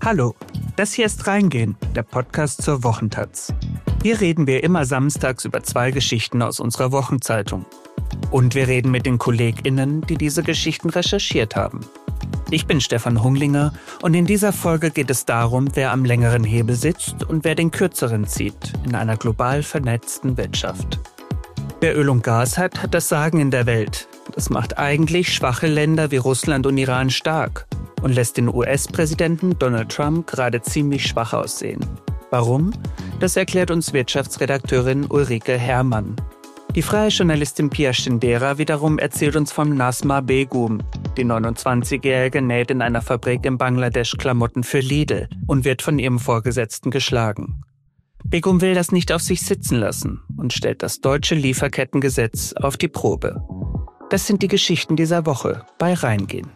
Hallo, das hier ist Reingehen, der Podcast zur Wochentaz. Hier reden wir immer samstags über 2 Geschichten aus unserer Wochenzeitung. Und wir reden mit den KollegInnen, die diese Geschichten recherchiert haben. Ich bin Stefan Hunglinger und in dieser Folge geht es darum, wer am längeren Hebel sitzt und wer den kürzeren zieht in einer global vernetzten Wirtschaft. Wer Öl und Gas hat, hat das Sagen in der Welt. Das macht eigentlich schwache Länder wie Russland und Iran stark und lässt den US-Präsidenten Donald Trump gerade ziemlich schwach aussehen. Warum? Das erklärt uns Wirtschaftsredakteurin Ulrike Herrmann. Die freie Journalistin Pia Schindera wiederum erzählt uns vom Nazma Begum. Die 29-Jährige näht in einer Fabrik in Bangladesch Klamotten für Lidl und wird von ihrem Vorgesetzten geschlagen. Begum will das nicht auf sich sitzen lassen und stellt das deutsche Lieferkettengesetz auf die Probe. Das sind die Geschichten dieser Woche bei Reingehen.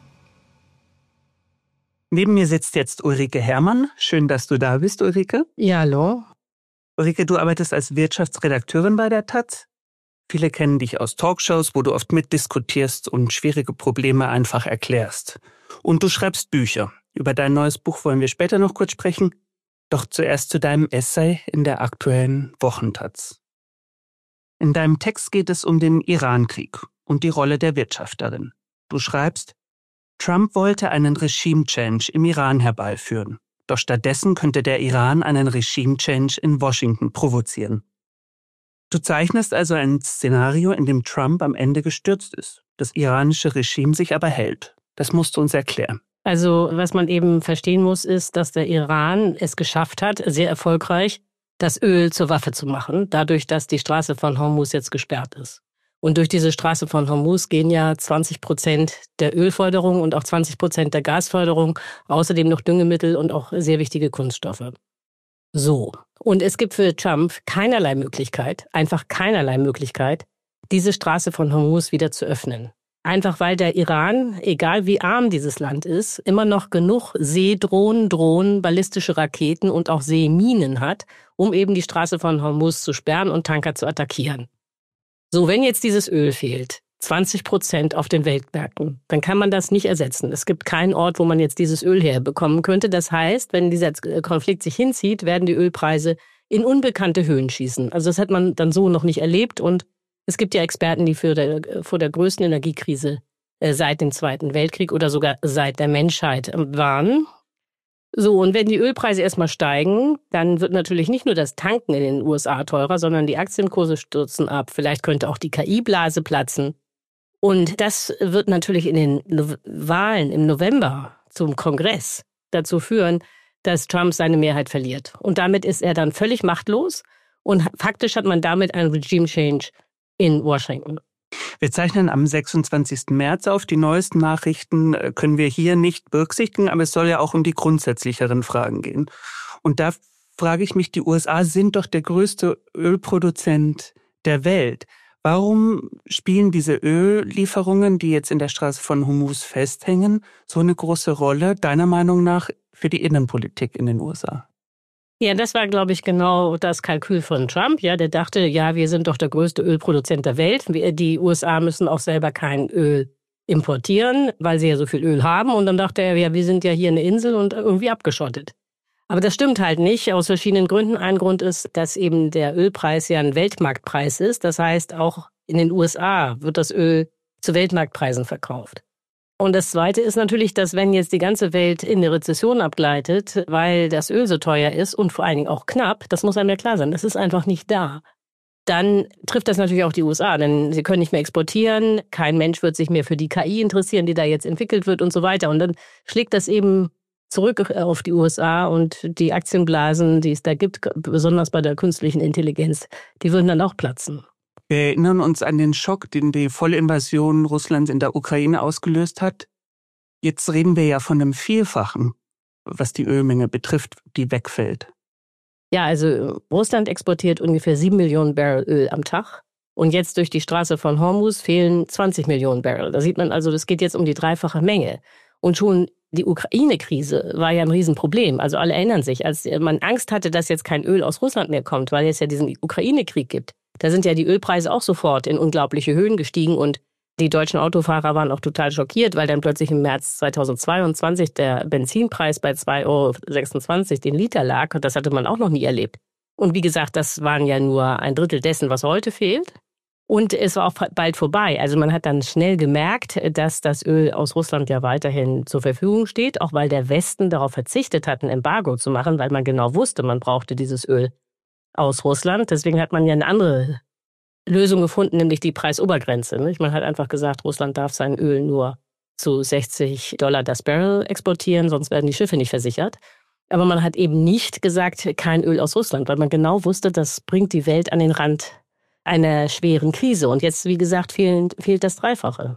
Neben mir sitzt jetzt Ulrike Herrmann. Schön, dass du da bist, Ulrike. Ja, hallo. Ulrike, du arbeitest als Wirtschaftsredakteurin bei der Taz. Viele kennen dich aus Talkshows, wo du oft mitdiskutierst und schwierige Probleme einfach erklärst. Und du schreibst Bücher. Über dein neues Buch wollen wir später noch kurz sprechen. Doch zuerst zu deinem Essay in der aktuellen Wochentaz. In deinem Text geht es um den Iran-Krieg und die Rolle der Wirtschaft darin. Du schreibst, Trump wollte einen Regime-Change im Iran herbeiführen. Doch stattdessen könnte der Iran einen Regime-Change in Washington provozieren. Du zeichnest also ein Szenario, in dem Trump am Ende gestürzt ist, das iranische Regime sich aber hält. Das musst du uns erklären. Also was man eben verstehen muss, ist, dass der Iran es geschafft hat, sehr erfolgreich, das Öl zur Waffe zu machen, dadurch, dass die Straße von Hormuz jetzt gesperrt ist. Und durch diese Straße von Hormuz gehen ja 20% der Ölförderung und auch 20% der Gasförderung, außerdem noch Düngemittel und auch sehr wichtige Kunststoffe. So, und es gibt für Trump keinerlei Möglichkeit, diese Straße von Hormuz wieder zu öffnen. Einfach weil der Iran, egal wie arm dieses Land ist, immer noch genug Seedrohnen, ballistische Raketen und auch Seeminen hat, um eben die Straße von Hormuz zu sperren und Tanker zu attackieren. So, wenn jetzt dieses Öl fehlt, 20% auf den Weltmärkten, dann kann man das nicht ersetzen. Es gibt keinen Ort, wo man jetzt dieses Öl herbekommen könnte. Das heißt, wenn dieser Konflikt sich hinzieht, werden die Ölpreise in unbekannte Höhen schießen. Also das hat man dann so noch nicht erlebt. Und es gibt ja Experten, die vor der größten Energiekrise seit dem Zweiten Weltkrieg oder sogar seit der Menschheit warnen. So, und wenn die Ölpreise erstmal steigen, dann wird natürlich nicht nur das Tanken in den USA teurer, sondern die Aktienkurse stürzen ab. Vielleicht könnte auch die KI-Blase platzen. Und das wird natürlich in den Wahlen im November zum Kongress dazu führen, dass Trump seine Mehrheit verliert. Und damit ist er dann völlig machtlos. Und faktisch hat man damit einen Regime-Change in Washington. Wir zeichnen am 26. März auf. Die neuesten Nachrichten können wir hier nicht berücksichtigen, aber es soll ja auch um die grundsätzlicheren Fragen gehen. Und da frage ich mich, die USA sind doch der größte Ölproduzent der Welt. Warum spielen diese Öllieferungen, die jetzt in der Straße von Hormuz festhängen, so eine große Rolle, deiner Meinung nach, für die Innenpolitik in den USA? Ja, das war, glaube ich, genau das Kalkül von Trump. Ja, der dachte, ja, wir sind doch der größte Ölproduzent der Welt. Die USA müssen auch selber kein Öl importieren, weil sie ja so viel Öl haben. Und dann dachte er, ja, wir sind ja hier eine Insel und irgendwie abgeschottet. Aber das stimmt halt nicht, aus verschiedenen Gründen. Ein Grund ist, dass eben der Ölpreis ja ein Weltmarktpreis ist. Das heißt, auch in den USA wird das Öl zu Weltmarktpreisen verkauft. Und das Zweite ist natürlich, dass wenn jetzt die ganze Welt in eine Rezession abgleitet, weil das Öl so teuer ist und vor allen Dingen auch knapp, das muss einem ja klar sein, das ist einfach nicht da. Dann trifft das natürlich auch die USA, denn sie können nicht mehr exportieren, kein Mensch wird sich mehr für die KI interessieren, die da jetzt entwickelt wird und so weiter. Und dann schlägt das eben zurück auf die USA und die Aktienblasen, die es da gibt, besonders bei der künstlichen Intelligenz, die würden dann auch platzen. Wir erinnern uns an den Schock, den die Vollinvasion Russlands in der Ukraine ausgelöst hat. Jetzt reden wir ja von einem Vielfachen, was die Ölmenge betrifft, die wegfällt. Ja, also Russland exportiert ungefähr 7 Millionen Barrel Öl am Tag. Und jetzt durch die Straße von Hormuz fehlen 20 Millionen Barrel. Da sieht man also, das geht jetzt um die dreifache Menge. Und schon die Ukraine-Krise war ja ein Riesenproblem. Also alle erinnern sich, als man Angst hatte, dass jetzt kein Öl aus Russland mehr kommt, weil es ja diesen Ukraine-Krieg gibt. Da sind ja die Ölpreise auch sofort in unglaubliche Höhen gestiegen und Die deutschen Autofahrer waren auch total schockiert, weil dann plötzlich im März 2022 der Benzinpreis bei 2,26 € den Liter lag. Und das hatte man auch noch nie erlebt. Und wie gesagt, das waren ja nur ein Drittel dessen, was heute fehlt. Und es war auch bald vorbei. Also man hat dann schnell gemerkt, dass das Öl aus Russland ja weiterhin zur Verfügung steht, auch weil der Westen darauf verzichtet hat, ein Embargo zu machen, weil man genau wusste, man brauchte dieses Öl aus Russland. Deswegen hat man ja eine andere Lösung gefunden, nämlich die Preisobergrenze. Man hat einfach gesagt, Russland darf sein Öl nur zu $60 das Barrel exportieren, sonst werden die Schiffe nicht versichert. Aber man hat eben nicht gesagt, kein Öl aus Russland, weil man genau wusste, das bringt die Welt an den Rand einer schweren Krise. Und jetzt, wie gesagt, fehlt das Dreifache.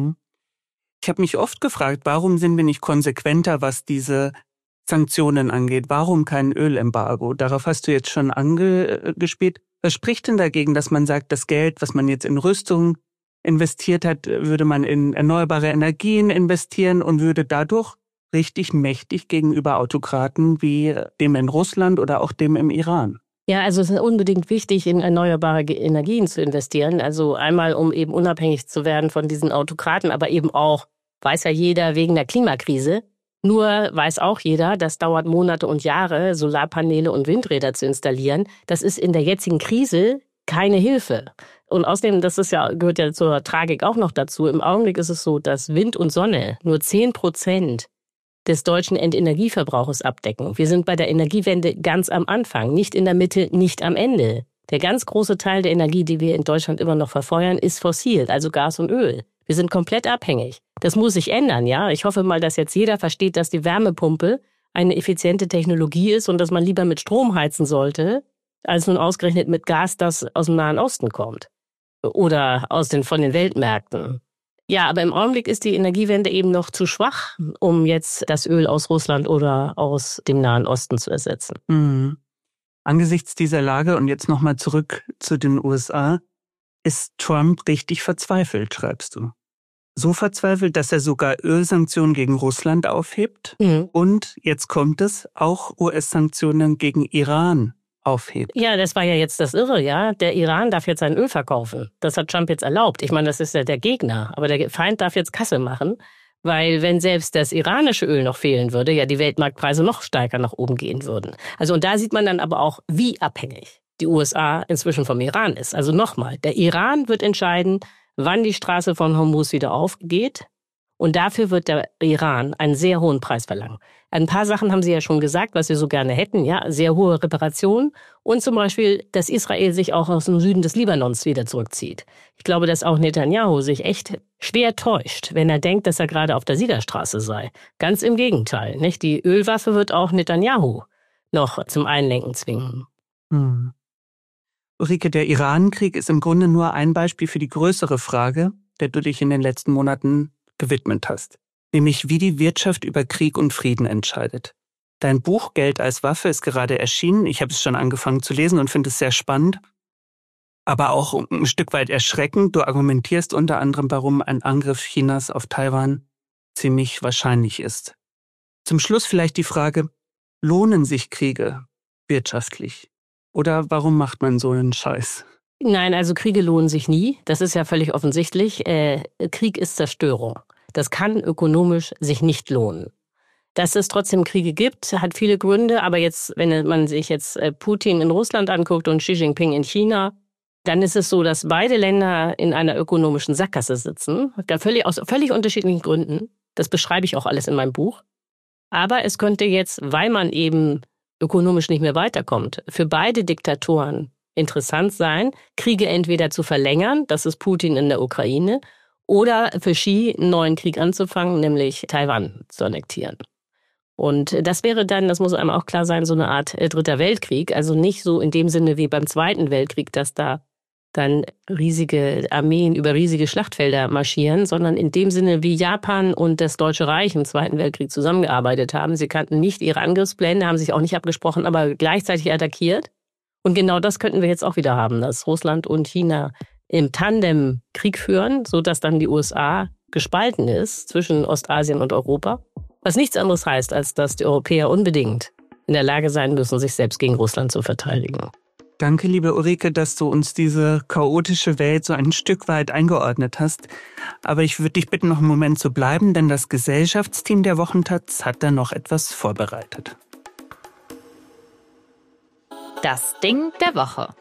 Ich habe mich oft gefragt, warum sind wir nicht konsequenter, was diese Sanktionen angeht? Warum kein Ölembargo? Darauf hast du jetzt schon angespielt. Was spricht denn dagegen, dass man sagt, das Geld, was man jetzt in Rüstung investiert hat, würde man in erneuerbare Energien investieren und würde dadurch richtig mächtig gegenüber Autokraten wie dem in Russland oder auch dem im Iran? Ja, also es ist unbedingt wichtig, in erneuerbare Energien zu investieren. Also einmal, um eben unabhängig zu werden von diesen Autokraten, aber eben auch, weiß ja jeder, wegen der Klimakrise. Nur weiß auch jeder, das dauert Monate und Jahre, Solarpaneele und Windräder zu installieren. Das ist in der jetzigen Krise keine Hilfe. Und außerdem, gehört ja zur Tragik auch noch dazu, im Augenblick ist es so, dass Wind und Sonne nur 10% des deutschen Endenergieverbrauches abdecken. Wir sind bei der Energiewende ganz am Anfang, nicht in der Mitte, nicht am Ende. Der ganz große Teil der Energie, die wir in Deutschland immer noch verfeuern, ist fossil, also Gas und Öl. Wir sind komplett abhängig. Das muss sich ändern, ja. Ich hoffe mal, dass jetzt jeder versteht, dass die Wärmepumpe eine effiziente Technologie ist und dass man lieber mit Strom heizen sollte, als nun ausgerechnet mit Gas, das aus dem Nahen Osten kommt. Oder von den Weltmärkten. Ja, aber im Augenblick ist die Energiewende eben noch zu schwach, um jetzt das Öl aus Russland oder aus dem Nahen Osten zu ersetzen. Angesichts dieser Lage und jetzt nochmal zurück zu den USA, ist Trump richtig verzweifelt, schreibst du. So verzweifelt, dass er sogar Ölsanktionen gegen Russland aufhebt und, jetzt kommt es, auch US-Sanktionen gegen Iran aufhebt. Ja, das war ja jetzt das Irre, ja. Der Iran darf jetzt sein Öl verkaufen. Das hat Trump jetzt erlaubt. Ich meine, das ist ja der Gegner. Aber der Feind darf jetzt Kasse machen, weil wenn selbst das iranische Öl noch fehlen würde, ja die Weltmarktpreise noch stärker nach oben gehen würden. Also und da sieht man dann aber auch, wie abhängig die USA inzwischen vom Iran ist. Also nochmal, der Iran wird entscheiden, wann die Straße von Hormuz wieder aufgeht. Und dafür wird der Iran einen sehr hohen Preis verlangen. Ein paar Sachen haben Sie ja schon gesagt, was wir so gerne hätten, ja, sehr hohe Reparationen und zum Beispiel, dass Israel sich auch aus dem Süden des Libanons wieder zurückzieht. Ich glaube, dass auch Netanyahu sich echt schwer täuscht, wenn er denkt, dass er gerade auf der Siegerstraße sei. Ganz im Gegenteil, nicht? Die Ölwaffe wird auch Netanyahu noch zum Einlenken zwingen. Ulrike, der Iran-Krieg ist im Grunde nur ein Beispiel für die größere Frage, der du dich in den letzten Monaten gewidmet hast, nämlich wie die Wirtschaft über Krieg und Frieden entscheidet. Dein Buch Geld als Waffe ist gerade erschienen. Ich habe es schon angefangen zu lesen und finde es sehr spannend, aber auch ein Stück weit erschreckend. Du argumentierst unter anderem, warum ein Angriff Chinas auf Taiwan ziemlich wahrscheinlich ist. Zum Schluss vielleicht die Frage, lohnen sich Kriege wirtschaftlich? Oder warum macht man so einen Scheiß? Nein, also Kriege lohnen sich nie. Das ist ja völlig offensichtlich. Krieg ist Zerstörung. Das kann ökonomisch sich nicht lohnen. Dass es trotzdem Kriege gibt, hat viele Gründe. Aber jetzt, wenn man sich jetzt Putin in Russland anguckt und Xi Jinping in China, dann ist es so, dass beide Länder in einer ökonomischen Sackgasse sitzen. Aus völlig unterschiedlichen Gründen. Das beschreibe ich auch alles in meinem Buch. Aber es könnte jetzt, weil man eben ökonomisch nicht mehr weiterkommt, für beide Diktatoren interessant sein, Kriege entweder zu verlängern, das ist Putin in der Ukraine, oder für Xi einen neuen Krieg anzufangen, nämlich Taiwan zu annektieren. Und das wäre dann, das muss einem auch klar sein, so eine Art Dritter Weltkrieg. Also nicht so in dem Sinne wie beim Zweiten Weltkrieg, dass da dann riesige Armeen über riesige Schlachtfelder marschieren, sondern in dem Sinne, wie Japan und das Deutsche Reich im Zweiten Weltkrieg zusammengearbeitet haben. Sie kannten nicht ihre Angriffspläne, haben sich auch nicht abgesprochen, aber gleichzeitig attackiert. Und genau das könnten wir jetzt auch wieder haben, dass Russland und China im Tandem Krieg führen, sodass dann die USA gespalten ist zwischen Ostasien und Europa. Was nichts anderes heißt, als dass die Europäer unbedingt in der Lage sein müssen, sich selbst gegen Russland zu verteidigen. Danke, liebe Ulrike, dass du uns diese chaotische Welt so ein Stück weit eingeordnet hast. Aber ich würde dich bitten, noch einen Moment zu bleiben, denn das Gesellschaftsteam der Wochentaz hat da noch etwas vorbereitet. Das Ding der Woche.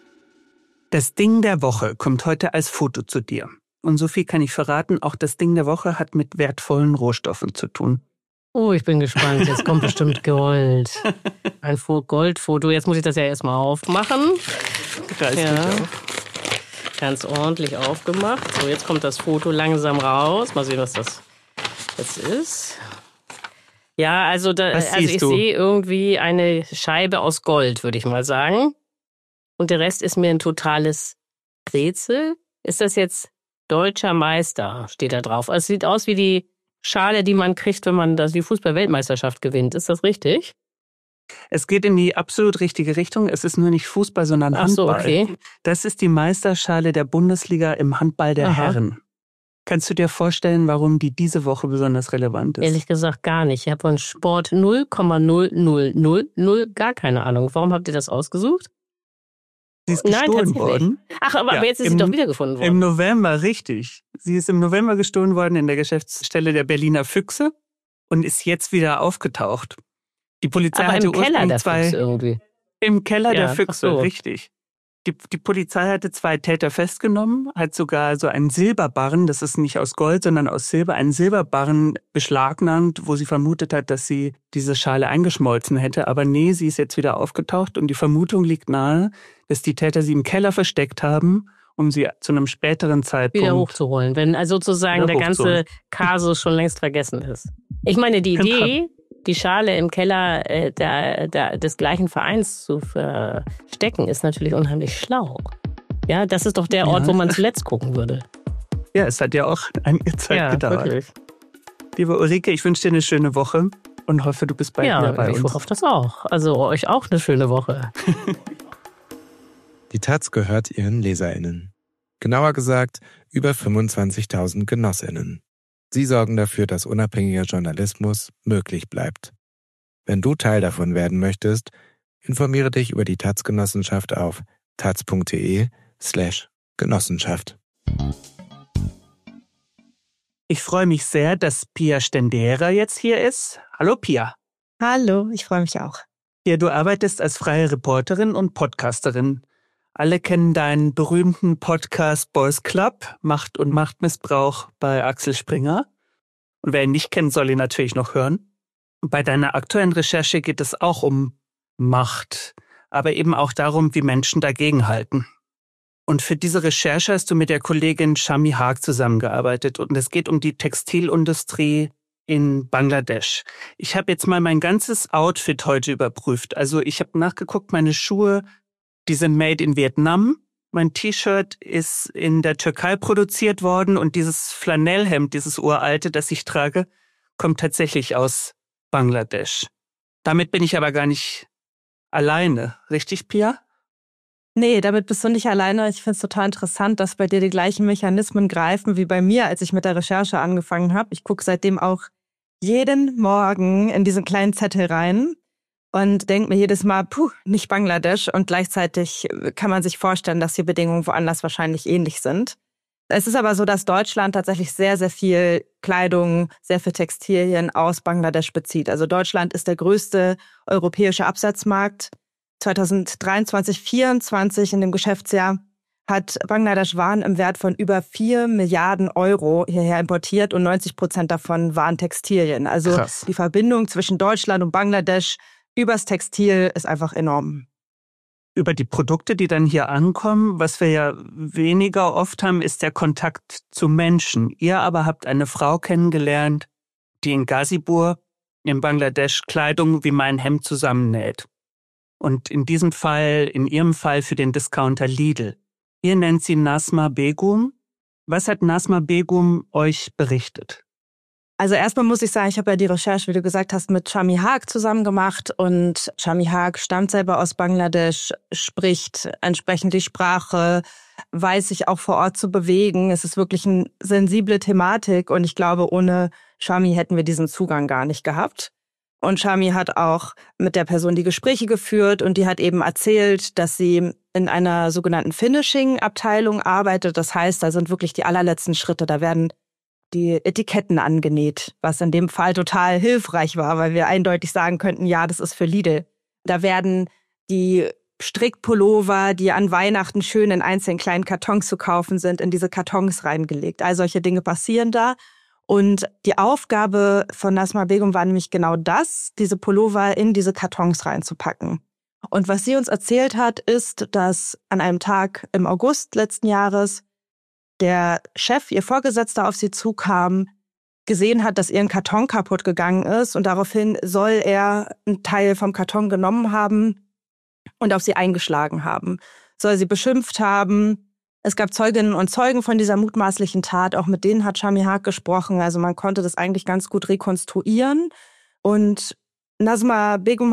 Das Ding der Woche kommt heute als Foto zu dir. Und so viel kann ich verraten, auch das Ding der Woche hat mit wertvollen Rohstoffen zu tun. Oh, ich bin gespannt. Jetzt kommt bestimmt Gold. Ein Goldfoto. Jetzt muss ich das ja erstmal aufmachen. Ja. Ganz ordentlich aufgemacht. So, jetzt kommt das Foto langsam raus. Mal sehen, was das jetzt ist. Ja, also ich sehe irgendwie eine Scheibe aus Gold, würde ich mal sagen. Und der Rest ist mir ein totales Rätsel. Ist das jetzt Deutscher Meister, steht da drauf. Also es sieht aus wie die Schale, die man kriegt, wenn man die Fußball-Weltmeisterschaft gewinnt. Ist das richtig? Es geht in die absolut richtige Richtung. Es ist nur nicht Fußball, sondern Handball. Ach so, okay. Das ist die Meisterschale der Bundesliga im Handball der Herren. Kannst du dir vorstellen, warum die diese Woche besonders relevant ist? Ehrlich gesagt gar nicht. Ich habe von Sport 0,0000 gar keine Ahnung. Warum habt ihr das ausgesucht? Sie ist gestohlen worden. Ach, aber jetzt ist sie doch wiedergefunden worden. Im November, richtig. Sie ist im November gestohlen worden in der Geschäftsstelle der Berliner Füchse und ist jetzt wieder aufgetaucht. Die Polizei aber hatte im Keller der Füchse irgendwie. Im Keller der Füchse, so. richtig. Die Polizei hatte 2 Täter festgenommen, hat sogar so einen Silberbarren, das ist nicht aus Gold, sondern aus Silber, einen Silberbarren beschlagnahmt, wo sie vermutet hat, dass sie diese Schale eingeschmolzen hätte. Aber nee, sie ist jetzt wieder aufgetaucht und die Vermutung liegt nahe, dass die Täter sie im Keller versteckt haben, um sie zu einem späteren Zeitpunkt wieder hochzuholen, wenn also sozusagen der ganze Kasus schon längst vergessen ist. Ich meine, die Idee, die Schale im Keller des gleichen Vereins zu verstecken, ist natürlich unheimlich schlau. Ja, das ist doch der Ort, wo man zuletzt gucken würde. Ja, es hat ja auch einige Zeit gedauert. Wirklich. Liebe Ulrike, ich wünsche dir eine schöne Woche und hoffe, du bist bald wieder bei uns. Ja, ich hoffe das auch. Also euch auch eine schöne Woche. Die Taz gehört ihren LeserInnen. Genauer gesagt, über 25.000 GenossInnen. Sie sorgen dafür, dass unabhängiger Journalismus möglich bleibt. Wenn du Teil davon werden möchtest, informiere dich über die Taz-Genossenschaft auf taz.de/Genossenschaft. Ich freue mich sehr, dass Pia Stendera jetzt hier ist. Hallo Pia. Hallo, ich freue mich auch. Pia, du arbeitest als freie Reporterin und Podcasterin. Alle kennen deinen berühmten Podcast Boys Club, Macht und Machtmissbrauch bei Axel Springer. Und wer ihn nicht kennt, soll ihn natürlich noch hören. Bei deiner aktuellen Recherche geht es auch um Macht, aber eben auch darum, wie Menschen dagegenhalten. Und für diese Recherche hast du mit der Kollegin Shami Haque zusammengearbeitet. Und es geht um die Textilindustrie in Bangladesch. Ich habe jetzt mal mein ganzes Outfit heute überprüft. Also ich habe nachgeguckt, meine Schuhe, die sind made in Vietnam. Mein T-Shirt ist in der Türkei produziert worden und dieses Flanellhemd, dieses uralte, das ich trage, kommt tatsächlich aus Bangladesch. Damit bin ich aber gar nicht alleine. Richtig, Pia? Nee, damit bist du nicht alleine. Ich finde es total interessant, dass bei dir die gleichen Mechanismen greifen wie bei mir, als ich mit der Recherche angefangen habe. Ich gucke seitdem auch jeden Morgen in diesen kleinen Zettel rein und denke mir jedes Mal, nicht Bangladesch. Und gleichzeitig kann man sich vorstellen, dass die Bedingungen woanders wahrscheinlich ähnlich sind. Es ist aber so, dass Deutschland tatsächlich sehr, sehr viel Kleidung, sehr viel Textilien aus Bangladesch bezieht. Also Deutschland ist der größte europäische Absatzmarkt. 2023, 2024 in dem Geschäftsjahr hat Bangladesch Waren im Wert von über 4 Milliarden Euro hierher importiert und 90% davon waren Textilien. Also krass. Die Verbindung zwischen Deutschland und Bangladesch übers Textil ist einfach enorm. Über die Produkte, die dann hier ankommen, was wir ja weniger oft haben, ist der Kontakt zu Menschen. Ihr aber habt eine Frau kennengelernt, die in Ghazipur in Bangladesch Kleidung wie mein Hemd zusammennäht. Und in ihrem Fall für den Discounter Lidl. Ihr nennt sie Nazma Begum. Was hat Nazma Begum euch berichtet? Also erstmal muss ich sagen, ich habe ja die Recherche, wie du gesagt hast, mit Shami Haque zusammen gemacht. Und Shami Haque stammt selber aus Bangladesch, spricht entsprechend die Sprache, weiß sich auch vor Ort zu bewegen. Es ist wirklich eine sensible Thematik und ich glaube, ohne Shami hätten wir diesen Zugang gar nicht gehabt. Und Shami hat auch mit der Person die Gespräche geführt und die hat eben erzählt, dass sie in einer sogenannten Finishing-Abteilung arbeitet. Das heißt, da sind wirklich die allerletzten Schritte. Da werden die Etiketten angenäht, was in dem Fall total hilfreich war, weil wir eindeutig sagen könnten, ja, das ist für Lidl. Da werden die Strickpullover, die an Weihnachten schön in einzelnen kleinen Kartons zu kaufen sind, in diese Kartons reingelegt. All solche Dinge passieren da. Und die Aufgabe von Nazma Begum war nämlich genau das, diese Pullover in diese Kartons reinzupacken. Und was sie uns erzählt hat, ist, dass an einem Tag im August letzten Jahres der Chef, ihr Vorgesetzter, auf sie zukam, gesehen hat, dass ihr ein Karton kaputt gegangen ist und daraufhin soll er einen Teil vom Karton genommen haben und auf sie eingeschlagen haben, soll sie beschimpft haben. Es gab Zeuginnen und Zeugen von dieser mutmaßlichen Tat, auch mit denen hat Shami Haq gesprochen, also man konnte das eigentlich ganz gut rekonstruieren. Und Nazma Begum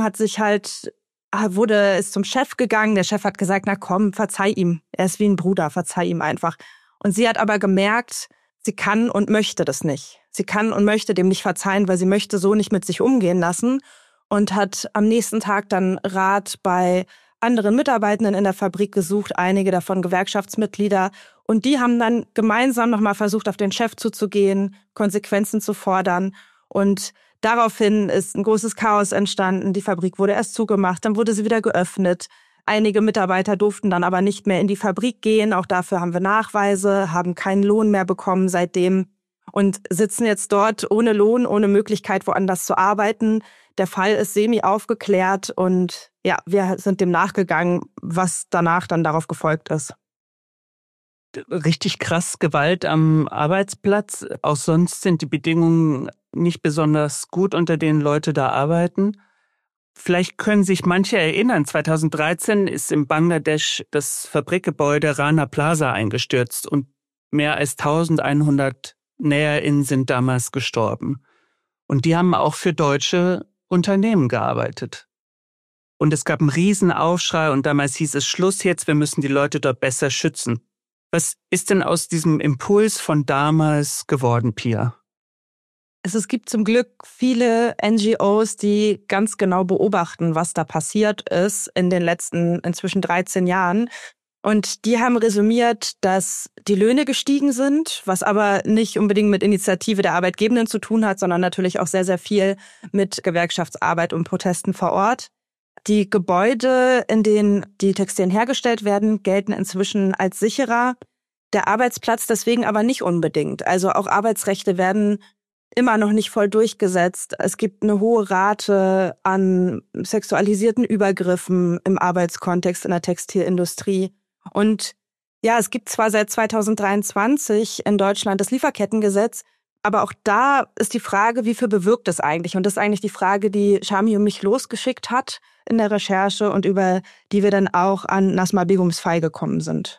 ist zum Chef gegangen, der Chef hat gesagt, na komm, verzeih ihm, er ist wie ein Bruder, verzeih ihm einfach. Und sie hat aber gemerkt, sie kann und möchte das nicht. Sie kann und möchte dem nicht verzeihen, weil sie möchte so nicht mit sich umgehen lassen und hat am nächsten Tag dann Rat bei anderen Mitarbeitenden in der Fabrik gesucht, einige davon Gewerkschaftsmitglieder. Und die haben dann gemeinsam nochmal versucht, auf den Chef zuzugehen, Konsequenzen zu fordern. Und daraufhin ist ein großes Chaos entstanden. Die Fabrik wurde erst zugemacht, dann wurde sie wieder geöffnet. Einige Mitarbeiter durften dann aber nicht mehr in die Fabrik gehen. Auch dafür haben wir Nachweise, haben keinen Lohn mehr bekommen seitdem und sitzen jetzt dort ohne Lohn, ohne Möglichkeit, woanders zu arbeiten. Der Fall ist semi aufgeklärt und ja, wir sind dem nachgegangen, was danach dann darauf gefolgt ist. Richtig krass Gewalt am Arbeitsplatz. Auch sonst sind die Bedingungen nicht besonders gut, unter denen Leute da arbeiten. Vielleicht können sich manche erinnern, 2013 ist in Bangladesch das Fabrikgebäude Rana Plaza eingestürzt und mehr als 1100 NäherInnen sind damals gestorben. Und die haben auch für deutsche Unternehmen gearbeitet. Und es gab einen riesen Aufschrei und damals hieß es, Schluss jetzt, wir müssen die Leute dort besser schützen. Was ist denn aus diesem Impuls von damals geworden, Pia? Es gibt zum Glück viele NGOs, die ganz genau beobachten, was da passiert ist in den letzten inzwischen 13 Jahren. Und die haben resümiert, dass die Löhne gestiegen sind, was aber nicht unbedingt mit Initiative der Arbeitgebenden zu tun hat, sondern natürlich auch sehr, sehr viel mit Gewerkschaftsarbeit und Protesten vor Ort. Die Gebäude, in denen die Textilien hergestellt werden, gelten inzwischen als sicherer. Der Arbeitsplatz deswegen aber nicht unbedingt. Also auch Arbeitsrechte werden immer noch nicht voll durchgesetzt. Es gibt eine hohe Rate an sexualisierten Übergriffen im Arbeitskontext in der Textilindustrie. Und ja, es gibt zwar seit 2023 in Deutschland das Lieferkettengesetz, aber auch da ist die Frage, wie viel bewirkt es eigentlich? Und das ist eigentlich die Frage, die Shami und mich losgeschickt hat in der Recherche und über die wir dann auch an Nazma Begums Fall gekommen sind.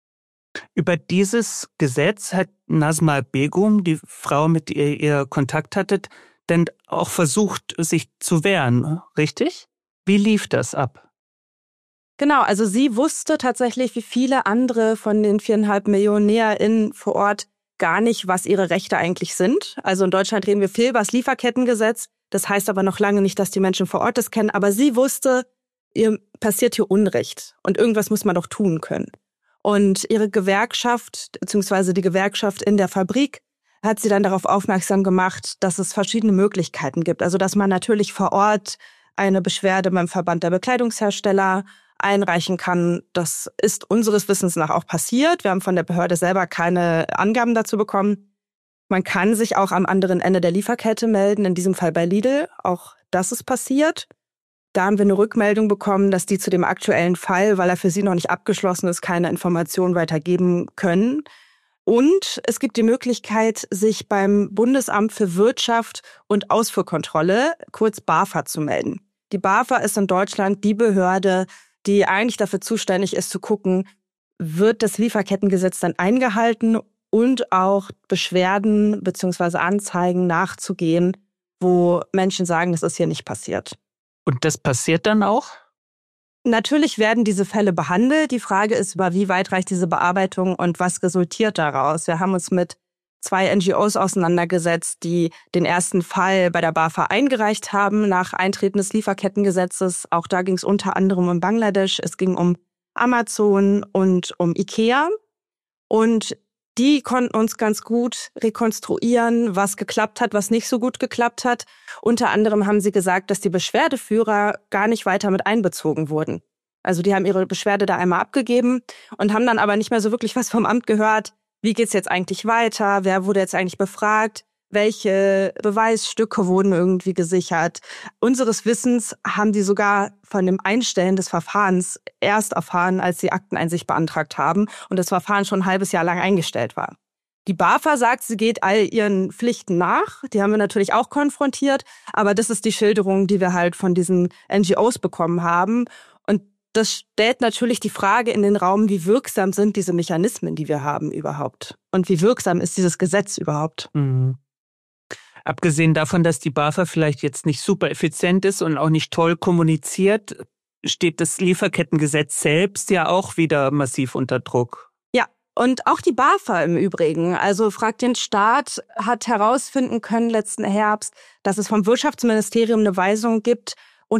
Über dieses Gesetz hat Nazma Begum, die Frau, mit der ihr Kontakt hattet, denn auch versucht, sich zu wehren, richtig? Wie lief das ab? Genau, also sie wusste tatsächlich, wie viele andere von den 4,5 Millionen NäherInnen vor Ort gar nicht, was ihre Rechte eigentlich sind. Also in Deutschland reden wir viel über das Lieferkettengesetz. Das heißt aber noch lange nicht, dass die Menschen vor Ort das kennen. Aber sie wusste, ihr passiert hier Unrecht und irgendwas muss man doch tun können. Und ihre Gewerkschaft, beziehungsweise die Gewerkschaft in der Fabrik, hat sie dann darauf aufmerksam gemacht, dass es verschiedene Möglichkeiten gibt. Also dass man natürlich vor Ort eine Beschwerde beim Verband der Bekleidungshersteller einreichen kann. Das ist unseres Wissens nach auch passiert. Wir haben von der Behörde selber keine Angaben dazu bekommen. Man kann sich auch am anderen Ende der Lieferkette melden, in diesem Fall bei Lidl. Auch das ist passiert. Da haben wir eine Rückmeldung bekommen, dass die zu dem aktuellen Fall, weil er für sie noch nicht abgeschlossen ist, keine Informationen weitergeben können. Und es gibt die Möglichkeit, sich beim Bundesamt für Wirtschaft und Ausfuhrkontrolle, kurz BAFA, zu melden. Die BAFA ist in Deutschland die Behörde, die eigentlich dafür zuständig ist, zu gucken, wird das Lieferkettengesetz dann eingehalten und auch Beschwerden bzw. Anzeigen nachzugehen, wo Menschen sagen, das ist hier nicht passiert. Und das passiert dann auch? Natürlich werden diese Fälle behandelt. Die Frage ist, über wie weit reicht diese Bearbeitung und was resultiert daraus? Wir haben uns mit 2 NGOs auseinandergesetzt, die den ersten Fall bei der BAFA eingereicht haben nach Eintreten des Lieferkettengesetzes. Auch da ging es unter anderem um Bangladesch, es ging um Amazon und um IKEA. Und die konnten uns ganz gut rekonstruieren, was geklappt hat, was nicht so gut geklappt hat. Unter anderem haben sie gesagt, dass die Beschwerdeführer gar nicht weiter mit einbezogen wurden. Also die haben ihre Beschwerde da einmal abgegeben und haben dann aber nicht mehr so wirklich was vom Amt gehört. Wie geht's jetzt eigentlich weiter? Wer wurde jetzt eigentlich befragt? Welche Beweisstücke wurden irgendwie gesichert? Unseres Wissens haben die sogar von dem Einstellen des Verfahrens erst erfahren, als sie Akteneinsicht beantragt haben und das Verfahren schon ein halbes Jahr lang eingestellt war. Die BAFA sagt, sie geht all ihren Pflichten nach. Die haben wir natürlich auch konfrontiert. Aber das ist die Schilderung, die wir halt von diesen NGOs bekommen haben. Und das stellt natürlich die Frage in den Raum, wie wirksam sind diese Mechanismen, die wir haben überhaupt? Und wie wirksam ist dieses Gesetz überhaupt? Mhm. Abgesehen davon, dass die BAFA vielleicht jetzt nicht super effizient ist und auch nicht toll kommuniziert, steht das Lieferkettengesetz selbst ja auch wieder massiv unter Druck. Ja, und auch die BAFA im Übrigen. Also Frag den Staat hat herausfinden können letzten Herbst, dass es vom Wirtschaftsministerium eine Weisung gibt,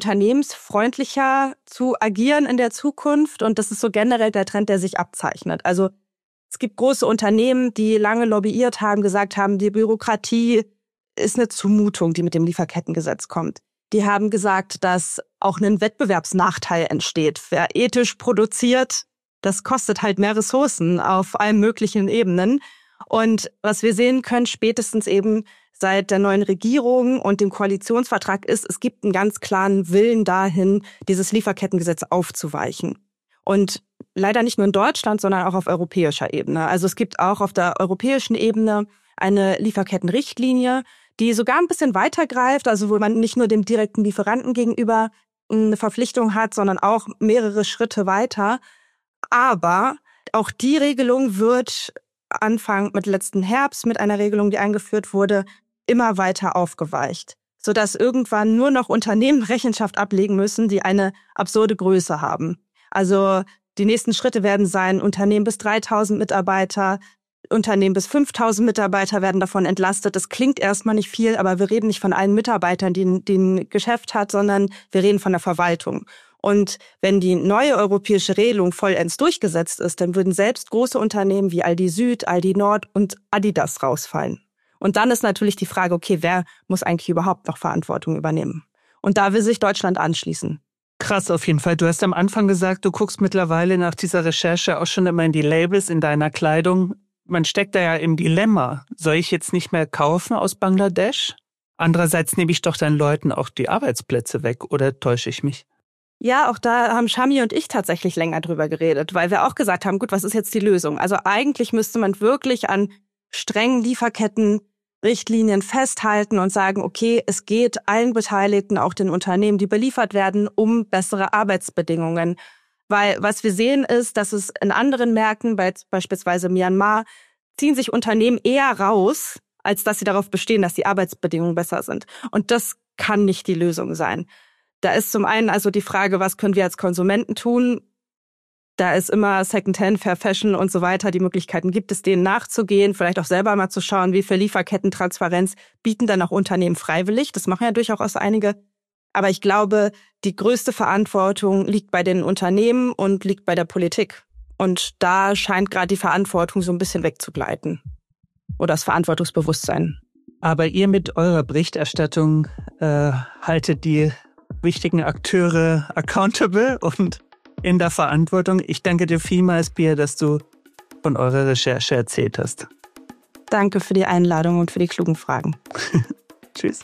unternehmensfreundlicher zu agieren in der Zukunft. Und das ist so generell der Trend, der sich abzeichnet. Also es gibt große Unternehmen, die lange lobbyiert haben, gesagt haben, die Bürokratie ist eine Zumutung, die mit dem Lieferkettengesetz kommt. Die haben gesagt, dass auch ein Wettbewerbsnachteil entsteht. Wer ethisch produziert, das kostet halt mehr Ressourcen auf allen möglichen Ebenen. Und was wir sehen können, spätestens eben seit der neuen Regierung und dem Koalitionsvertrag ist, es gibt einen ganz klaren Willen dahin, dieses Lieferkettengesetz aufzuweichen. Und leider nicht nur in Deutschland, sondern auch auf europäischer Ebene. Also es gibt auch auf der europäischen Ebene eine Lieferkettenrichtlinie, die sogar ein bisschen weitergreift, also wo man nicht nur dem direkten Lieferanten gegenüber eine Verpflichtung hat, sondern auch mehrere Schritte weiter. Aber auch die Regelung wird Anfang mit letzten Herbst mit einer Regelung, die eingeführt wurde, immer weiter aufgeweicht, sodass irgendwann nur noch Unternehmen Rechenschaft ablegen müssen, die eine absurde Größe haben. Also die nächsten Schritte werden sein, Unternehmen bis 3.000 Mitarbeiter, Unternehmen bis 5.000 Mitarbeiter werden davon entlastet. Das klingt erstmal nicht viel, aber wir reden nicht von allen Mitarbeitern, die ein Geschäft hat, sondern wir reden von der Verwaltung. Und wenn die neue europäische Regelung vollends durchgesetzt ist, dann würden selbst große Unternehmen wie Aldi Süd, Aldi Nord und Adidas rausfallen. Und dann ist natürlich die Frage, okay, wer muss eigentlich überhaupt noch Verantwortung übernehmen? Und da will sich Deutschland anschließen. Krass auf jeden Fall. Du hast am Anfang gesagt, du guckst mittlerweile nach dieser Recherche auch schon immer in die Labels in deiner Kleidung. Man steckt da ja im Dilemma. Soll ich jetzt nicht mehr kaufen aus Bangladesch? Andererseits nehme ich doch dann Leuten auch die Arbeitsplätze weg, oder täusche ich mich? Ja, auch da haben Shami und ich tatsächlich länger drüber geredet, weil wir auch gesagt haben, gut, was ist jetzt die Lösung? Also eigentlich müsste man wirklich an strengen Lieferkettenrichtlinien festhalten und sagen, okay, es geht allen Beteiligten, auch den Unternehmen, die beliefert werden, um bessere Arbeitsbedingungen. Weil was wir sehen ist, dass es in anderen Märkten, beispielsweise Myanmar, ziehen sich Unternehmen eher raus, als dass sie darauf bestehen, dass die Arbeitsbedingungen besser sind. Und das kann nicht die Lösung sein. Da ist zum einen also die Frage, was können wir als Konsumenten tun? Da ist immer Secondhand, Fair Fashion und so weiter. Die Möglichkeiten gibt es, denen nachzugehen, vielleicht auch selber mal zu schauen, wie viel Lieferkettentransparenz bieten dann auch Unternehmen freiwillig. Das machen ja durchaus einige. Aber ich glaube, die größte Verantwortung liegt bei den Unternehmen und liegt bei der Politik. Und da scheint gerade die Verantwortung so ein bisschen wegzugleiten. Oder das Verantwortungsbewusstsein. Aber ihr mit eurer Berichterstattung haltet die wichtigen Akteure accountable und in der Verantwortung. Ich danke dir vielmals, Pia, dass du von eurer Recherche erzählt hast. Danke für die Einladung und für die klugen Fragen. Tschüss.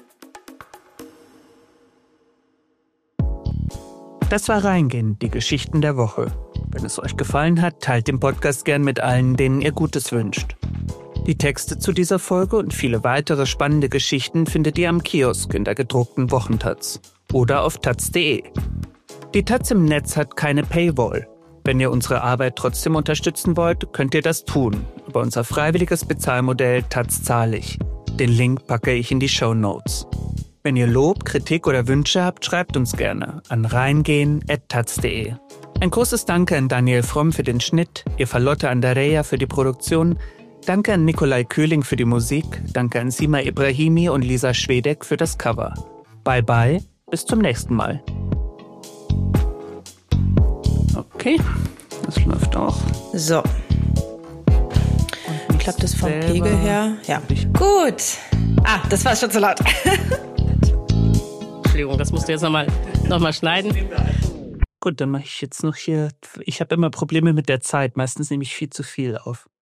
Das war Reingehen, die Geschichten der Woche. Wenn es euch gefallen hat, teilt den Podcast gern mit allen, denen ihr Gutes wünscht. Die Texte zu dieser Folge und viele weitere spannende Geschichten findet ihr am Kiosk in der gedruckten Wochentaz oder auf taz.de. Die Taz im Netz hat keine Paywall. Wenn ihr unsere Arbeit trotzdem unterstützen wollt, könnt ihr das tun über unser freiwilliges Bezahlmodell Taz zahlig. Den Link packe ich in die Shownotes. Wenn ihr Lob, Kritik oder Wünsche habt, schreibt uns gerne an reingehen@taz.de. Ein großes Danke an Daniel Fromm für den Schnitt, Eva Lotte Andereja für die Produktion, Danke an Nikolai Köhling für die Musik, danke an Sima Ibrahimi und Lisa Schwedeck für das Cover. Bye bye, bis zum nächsten Mal. Okay, das läuft auch. So. Klappt es vom Pegel her? Ja. Gut. Das war schon zu laut. Entschuldigung, das musst du jetzt nochmal schneiden. Gut, dann mache ich jetzt noch hier. Ich habe immer Probleme mit der Zeit. Meistens nehme ich viel zu viel auf.